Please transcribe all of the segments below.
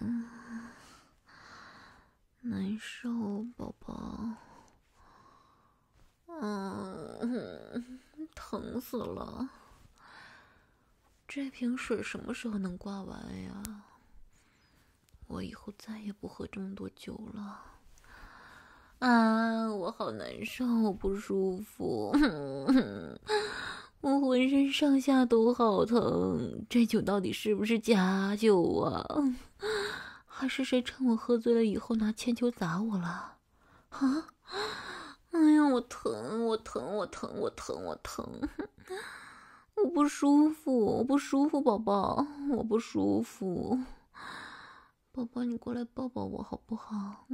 难受，宝宝。疼死了。这瓶水什么时候能挂完呀？我以后再也不喝这么多酒了。我好难受，我不舒服。我浑身上下都好疼，这酒到底是不是假酒啊？还是谁趁我喝醉了以后拿铅球砸我了？啊！哎呀，我疼，我疼，我疼，我疼，我疼！我不舒服，我不舒服，宝宝，我不舒服。宝宝，你过来抱抱我好不好？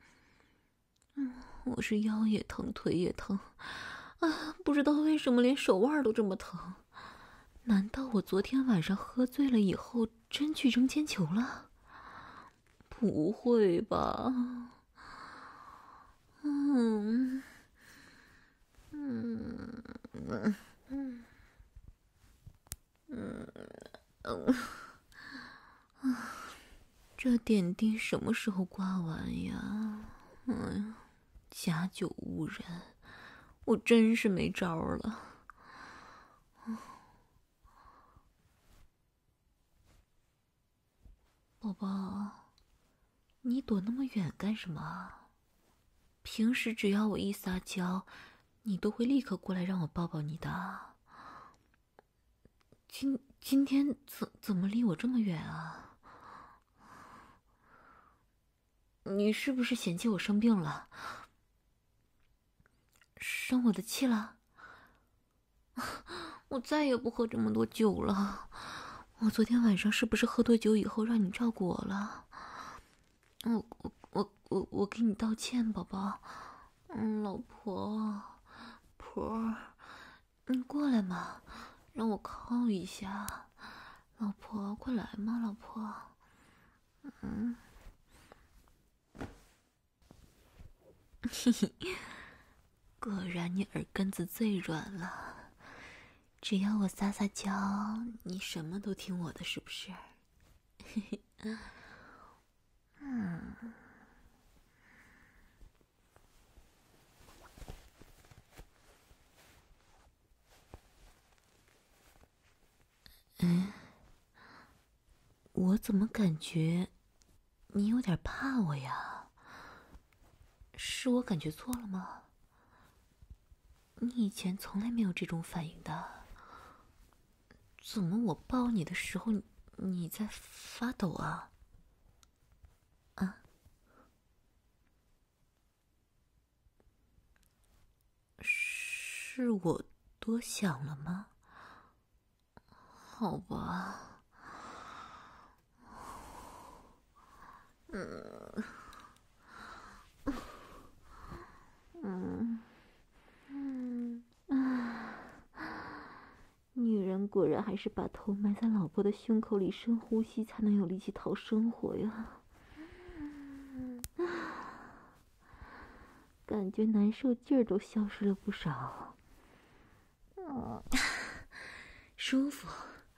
我是腰也疼，腿也疼，不知道为什么连手腕都这么疼。难道我昨天晚上喝醉了以后真去扔铅球了？不会吧？这点滴什么时候挂完呀？假酒误人，我真是没招了。宝宝，你躲那么远干什么？平时只要我一撒娇，你都会立刻过来让我抱抱你的。今天怎么离我这么远啊？你是不是嫌弃我生病了？生我的气了？我再也不喝这么多酒了。我昨天晚上是不是喝多酒以后让你照顾我了？我给你道歉，宝宝。老婆，你过来嘛，让我靠一下。老婆，快来嘛，老婆。嘿嘿，果然你耳根子最软了。只要我撒撒娇，你什么都听我的，是不是？嘿嘿，我怎么感觉你有点怕我呀？是我感觉错了吗？你以前从来没有这种反应的。怎么我抱你的时候你在发抖啊？是我多想了吗？好吧。女人果然还是把头埋在老婆的胸口里，深呼吸才能有力气讨生活呀。感觉难受劲儿都消失了不少。舒服。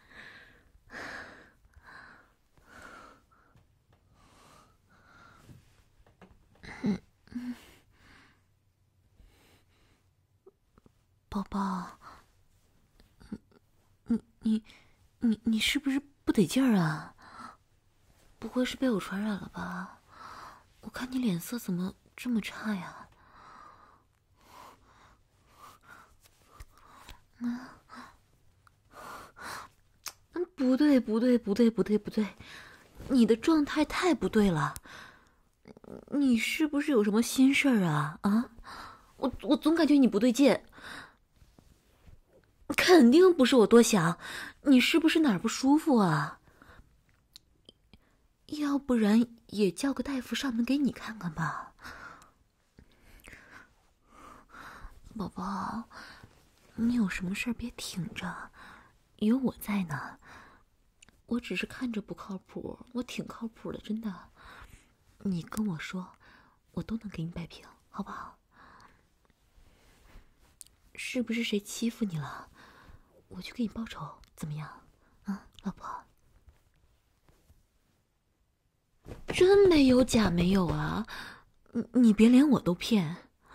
宝宝，你是不是不得劲儿啊？不会是被我传染了吧？我看你脸色怎么这么差呀？不对，你的状态太不对了。你是不是有什么心事儿啊？我总感觉你不对劲。肯定不是我多想，你是不是哪儿不舒服啊？要不然也叫个大夫上门给你看看吧。宝宝，你有什么事儿别挺着，有我在呢。我只是看着不靠谱，我挺靠谱的，真的。你跟我说，我都能给你摆平，好不好？是不是谁欺负你了？我去给你报仇，怎么样？老婆。 真没有假没有啊！你别连我都骗。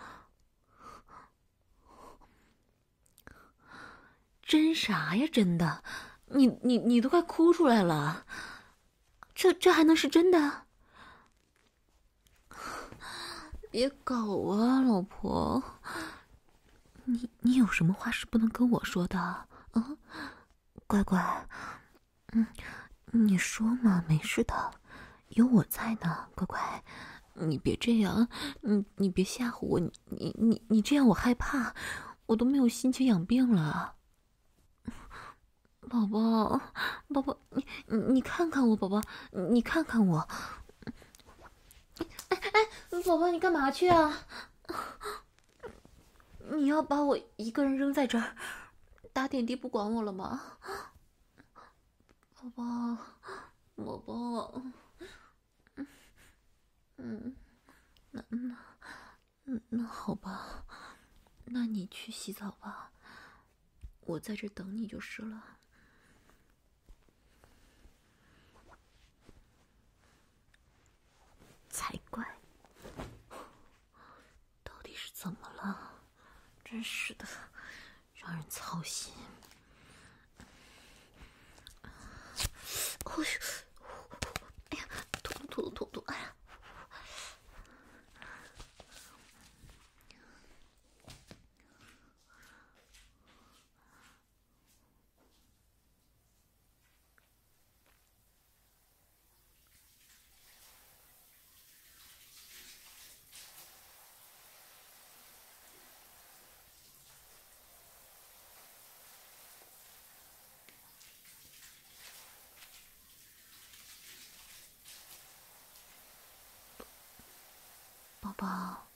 真啥呀？真的？你都快哭出来了。这还能是真的？别搞啊，老婆！你有什么话是不能跟我说的？嗯，乖乖，你说嘛，没事的，有我在呢，乖乖，你别这样，你别吓唬我，你这样我害怕，我都没有心情养病了。宝宝，宝宝，你看看我，宝宝，你看看我。宝宝，你干嘛去啊？你要把我一个人扔在这儿，打点滴不管我了吗？宝宝，宝宝，那好吧，那你去洗澡吧，我在这等你就是了。才怪！到底是怎么了？真是的，让人操心。哎呀，吐！哎呀！宝宝，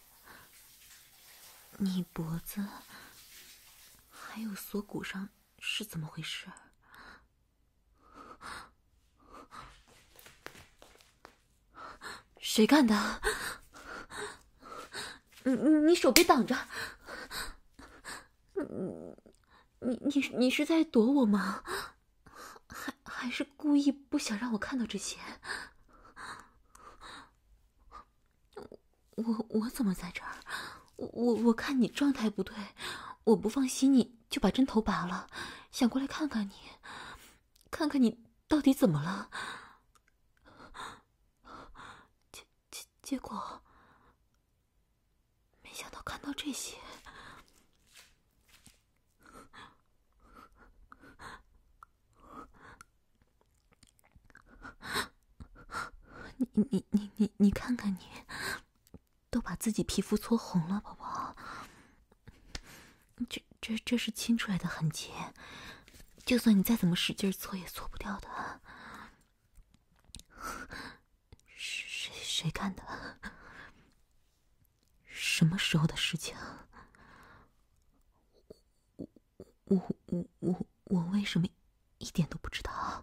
你脖子还有锁骨上是怎么回事？谁干的？你手别挡着！你是在躲我吗？还是故意不想让我看到这些？我怎么在这儿？我看你状态不对，我不放心你就把针头拔了，想过来看看你，看看你到底怎么了。结果没想到看到这些。你看看你，都把自己皮肤搓红了，宝宝。这是亲出来的痕迹，就算你再怎么使劲搓也搓不掉的。是谁干的？什么时候的事情？我为什么一点都不知道？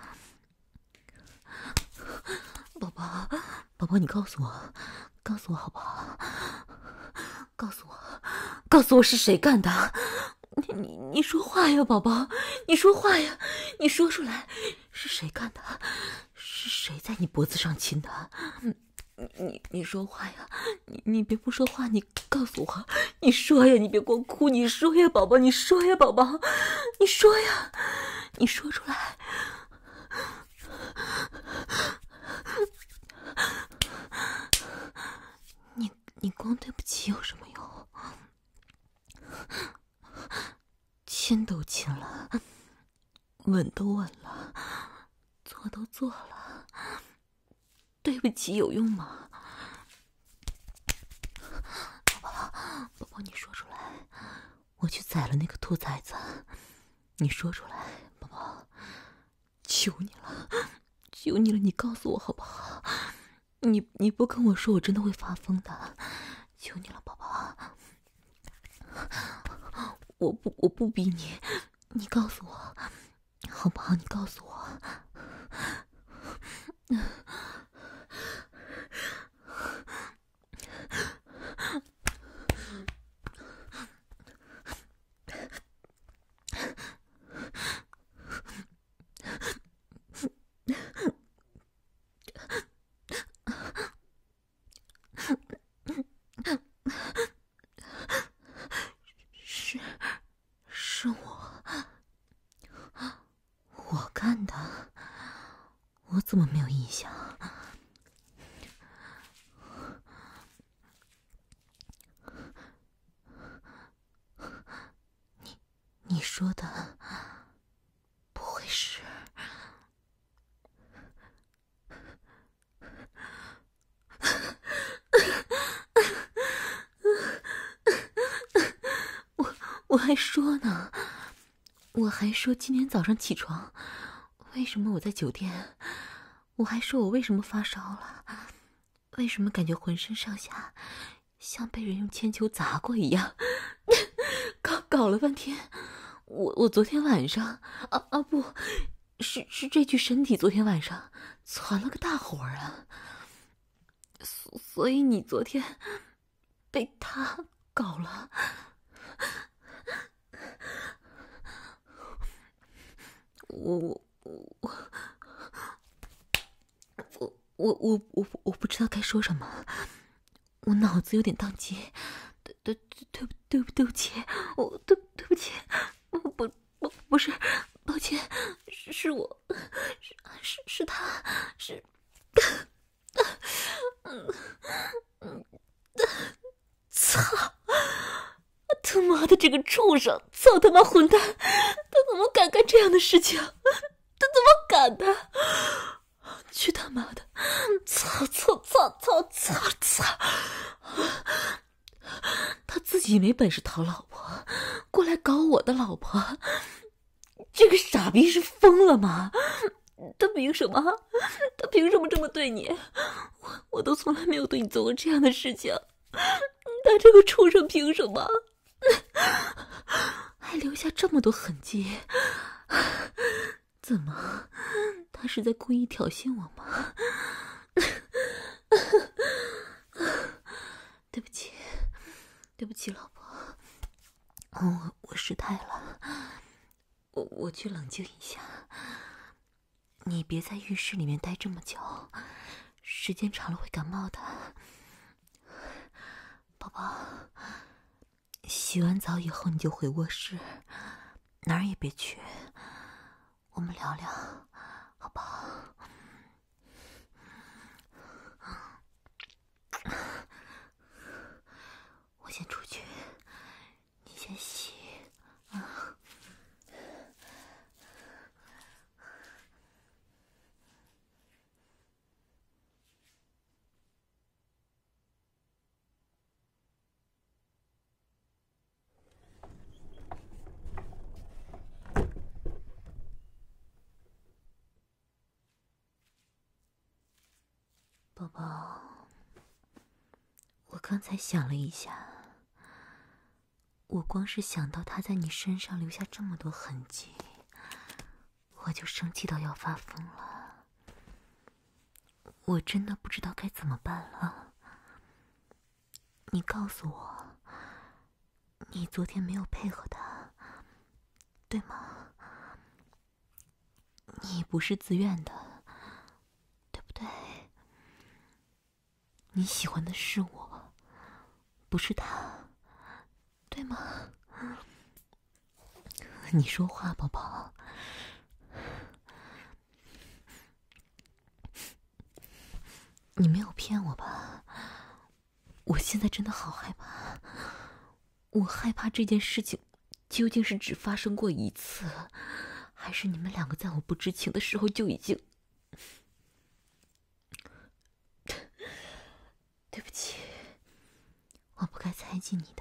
宝宝，你告诉我好不好？告诉我是谁干的？你说话呀，宝宝，你说话呀，你说出来，是谁干的？是谁在你脖子上亲的？你说话呀，你别不说话，你告诉我，你说呀，你别光哭，你说呀，宝宝，你说呀，宝宝，你说呀，你说出来。你光对不起有什么用？亲都亲了，吻都吻了，做都做了，对不起有用吗？宝宝，你说出来，我去宰了那个兔崽子。你说出来，宝宝，求你了，求你了，你告诉我好不好？你不跟我说，我真的会发疯的。求你了，宝宝，我不逼你，你告诉我好不好？你告诉我。 干的？我怎么没有印象？你说的不会是……我还说呢，我还说今天早上起床，为什么我在酒店？我还说我为什么发烧了？为什么感觉浑身上下像被人用铅球砸过一样？搞了半天，我昨天晚上不是这具身体昨天晚上窜了个大火啊！所以你昨天被他搞了。我不知道该说什么，我脑子有点宕机。对不起，对不起，不是，抱歉，是我，是他，是，操！他妈的这个畜生，操他妈混蛋，他怎么敢干这样的事情？他怎么敢的？去他妈的！操！他自己没本事讨老婆，过来搞我的老婆，这个傻逼是疯了吗？他凭什么？他凭什么这么对你？我都从来没有对你做过这样的事情，他这个畜生凭什么？还留下这么多痕迹？怎么？他是在故意挑衅我吗？对不起，老婆，我失态了，我去冷静一下。你别在浴室里面待这么久，时间长了会感冒的。宝宝，洗完澡以后你就回卧室，哪儿也别去，我们聊聊，好不好？我先出去，你先洗啊。宝宝，我刚才想了一下，我光是想到他在你身上留下这么多痕迹，我就生气到要发疯了。我真的不知道该怎么办了。你告诉我，你昨天没有配合他，对吗？你不是自愿的，对不对？你喜欢的是我，不是他，对吗？你说话，宝宝。你没有骗我吧？我现在真的好害怕，我害怕这件事情究竟是只发生过一次，还是你们两个在我不知情的时候就已经……对不起，我不该猜忌你的。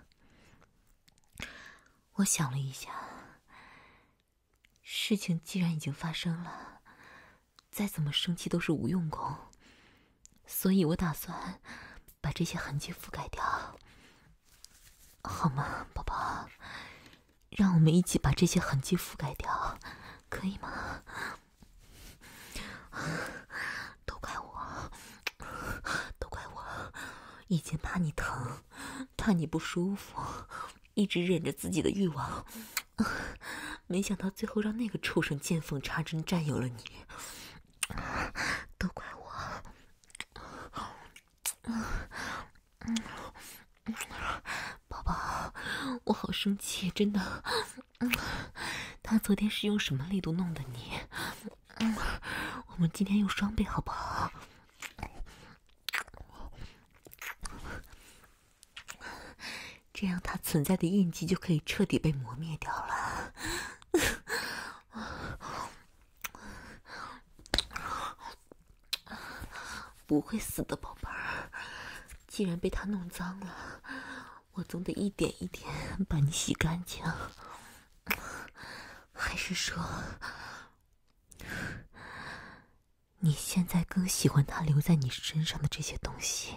我想了一下，事情既然已经发生了，再怎么生气都是无用功，所以我打算把这些痕迹覆盖掉，好吗，宝宝？让我们一起把这些痕迹覆盖掉，可以吗？都怪我，以前怕你疼，怕你不舒服，一直忍着自己的欲望，没想到最后让那个畜生见缝插针占有了你，都怪我。宝宝，我好生气，真的。 他昨天是用什么力度弄的你？我们今天用双倍好不好？这样他存在的印记就可以彻底被磨灭掉了。不会死的，宝贝儿。既然被他弄脏了，我总得一点一点把你洗干净。还是说，你现在更喜欢他留在你身上的这些东西？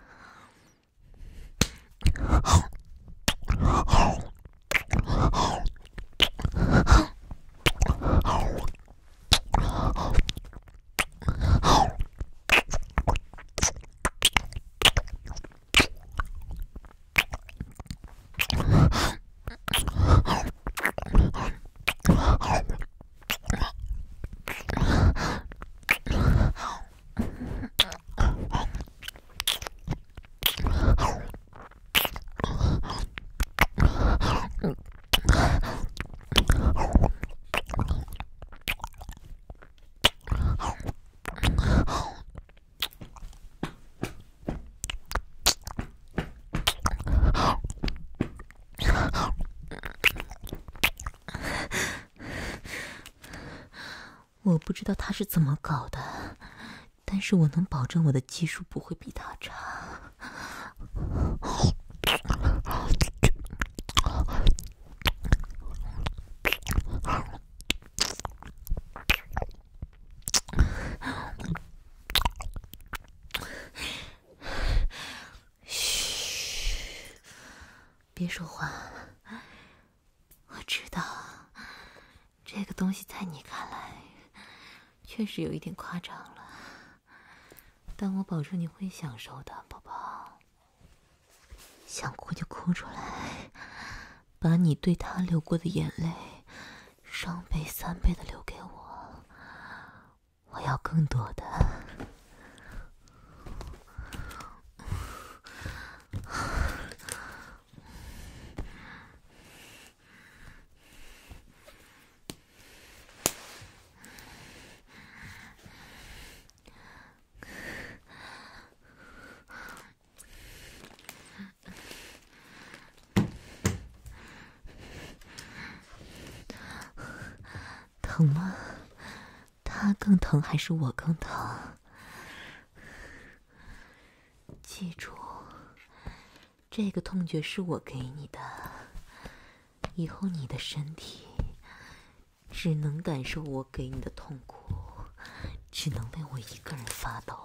我不知道他是怎么搞的，但是我能保证我的技术不会比他差。嘘，别说话。我知道，这个东西在你看来确实有一点夸张了，但我保证你会享受的，宝宝。想哭就哭出来，把你对他流过的眼泪双倍、3倍的留给我，我要更多的。疼吗？他更疼还是我更疼？记住，这个痛觉是我给你的，以后你的身体只能感受我给你的痛苦，只能为我一个人发抖。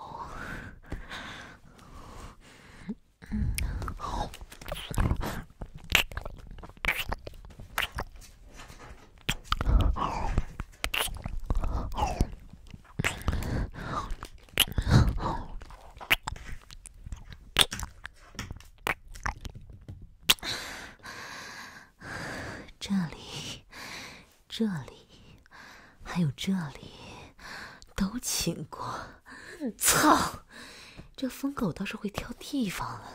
这里，还有这里，都亲过。操！这疯狗倒是会挑地方了。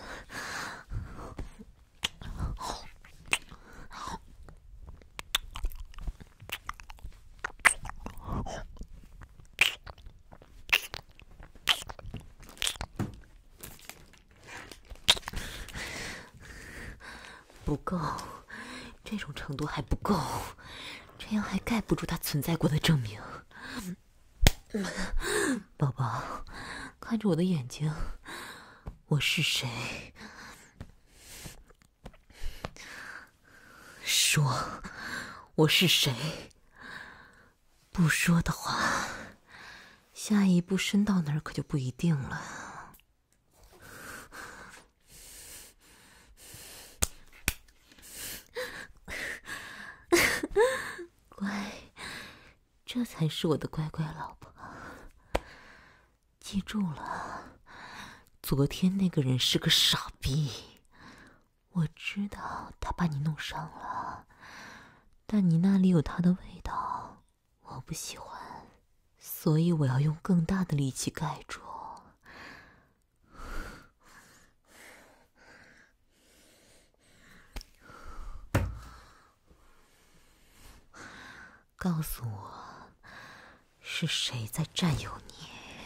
不够，这种程度还不够。这样还盖不住它存在过的证明。宝宝，看着我的眼睛，我是谁？说，我是谁？不说的话，下一步伸到哪儿可就不一定了。乖，这才是我的乖乖老婆。记住了，昨天那个人是个傻逼。我知道他把你弄伤了，但你那里有他的味道，我不喜欢，所以我要用更大的力气盖住。 告诉我，是谁在占有你？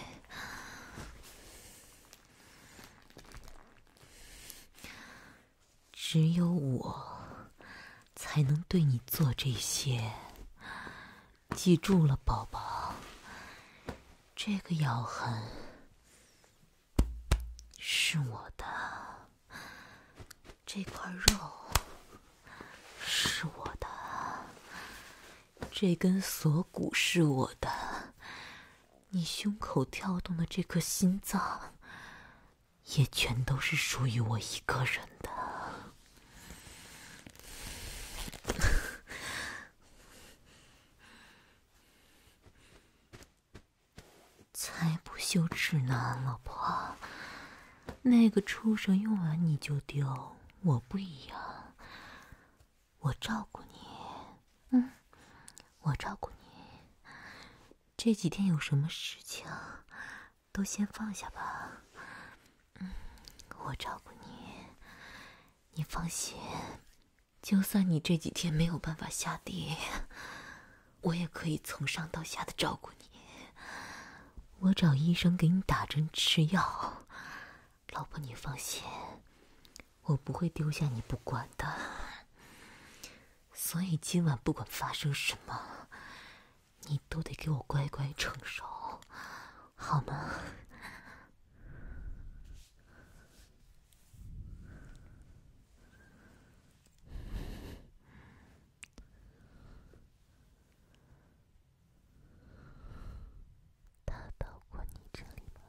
只有我才能对你做这些。记住了，宝宝，这个咬痕是我的，这块肉是我的，这根锁骨是我的，你胸口跳动的这颗心脏也全都是属于我一个人的。才不羞耻呢，老婆。那个畜生用完你就丢，我不一样，我照顾你，我照顾你。这几天有什么事情，都先放下吧。我照顾你，你放心。就算你这几天没有办法下地，我也可以从上到下的照顾你。我找医生给你打针吃药，老婆你放心，我不会丢下你不管的。所以今晚不管发生什么，你都得给我乖乖承受，好吗？他到过你这里吗？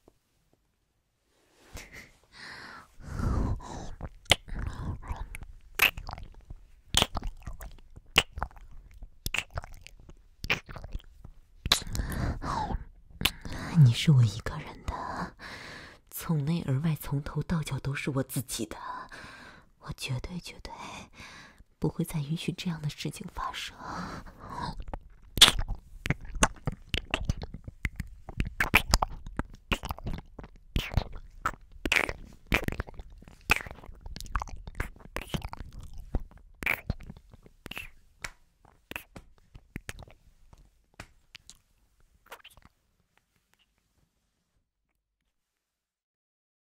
你是我一个人的，从内而外，从头到脚都是我自己的，我绝对不会再允许这样的事情发生。